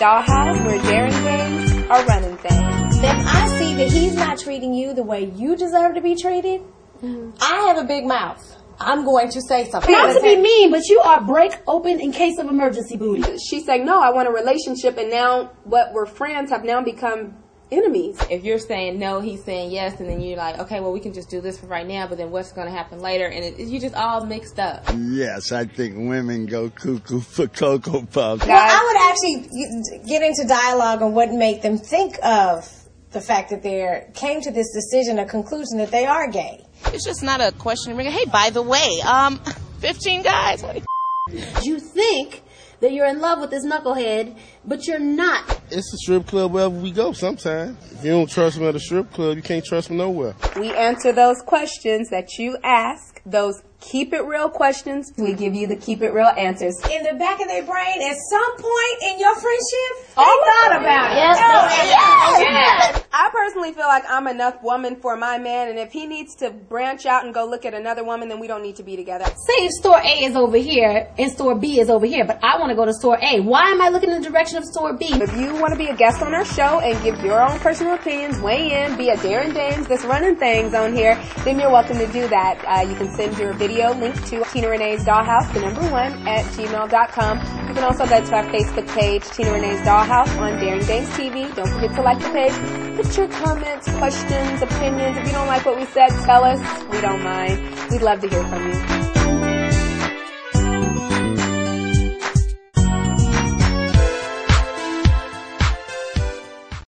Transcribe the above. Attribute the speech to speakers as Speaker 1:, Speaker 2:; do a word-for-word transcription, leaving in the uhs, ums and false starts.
Speaker 1: Dollhouse, where daring games are running things.
Speaker 2: If I see that he's not treating you the way you deserve to be treated, mm-hmm. I have a big mouth. I'm going to say something.
Speaker 3: Not to be mean, but you are break open in case of emergency booty.
Speaker 1: She's saying, no, I want a relationship, and now what we're friends have now become enemies.
Speaker 4: If you're saying no, he's saying yes, and then you're like, okay, well, we can just do this for right now, but then what's going to happen later? And it, you just all mixed up.
Speaker 5: Yes, I think women go cuckoo for Cocoa Puffs.
Speaker 2: Well, I would actually get into dialogue on what made them think of the fact that they came to this decision, a conclusion that they are gay.
Speaker 6: It's just not a question. Hey, by the way, um, fifteen guys. What
Speaker 3: you think that you're in love with this knucklehead, but you're not.
Speaker 7: It's a strip club wherever we go sometimes. If you don't trust me at a strip club, you can't trust me nowhere.
Speaker 1: We answer those questions that you ask, those keep it real questions. We give you the keep it real answers.
Speaker 2: In the back of their brain, at some point in your friendship,
Speaker 1: all
Speaker 2: they thought about it.
Speaker 3: Yes,
Speaker 2: oh,
Speaker 3: yes,
Speaker 1: yes. I personally feel like I'm enough woman for my man, and if he needs to branch out and go look at another woman, then we don't need to be together.
Speaker 3: Say if store A is over here and store B is over here, but I want to go to store A. Why am I looking in the direction of store B?
Speaker 1: If you want to be a guest on our show and give your own personal opinions, weigh in, be a Darren Dames that's running things on here, then you're welcome to do that. Uh, you can send your video link to Tina Renee's Dollhouse, the number one, at gmail dot com. You can also go to our Facebook page, Tina Renee's Dollhouse on Darren Dames T V. Don't forget to like the page. Put your comments, questions, opinions. If you don't like what we said, tell us. We don't mind. We'd love to hear from you.